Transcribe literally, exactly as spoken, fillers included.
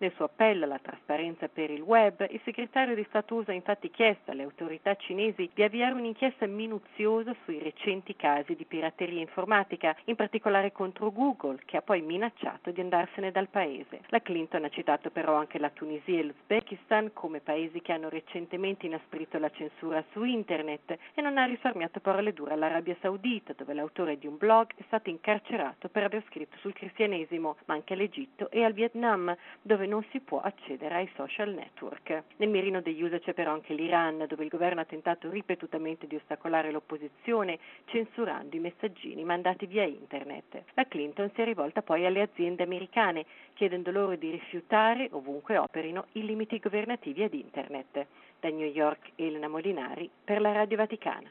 Nel suo appello alla trasparenza per il web, il segretario di Stato U S A ha infatti chiesto alle autorità cinesi di avviare un'inchiesta minuziosa sui recenti casi di pirateria informatica, in particolare contro Google, che ha poi minacciato di andarsene dal paese. La Clinton ha citato però anche la Tunisia e l'Uzbekistan come paesi che hanno recentemente inasprito la censura su internet e non ha risparmiato parole dure all'Arabia Saudita, dove l'autore di un blog è stato incarcerato per aver scritto sul cristianesimo, ma anche all'Egitto e al Vietnam, dove non si può accedere ai social network. Nel mirino degli U S A c'è però anche l'Iran, dove il governo ha tentato ripetutamente di ostacolare l'opposizione censurando i messaggini mandati via internet. La Clinton si è rivolta poi alle aziende americane, chiedendo loro di rifiutare, ovunque operino, i limiti governativi ad internet. Da New York, Elena Molinari per la Radio Vaticana.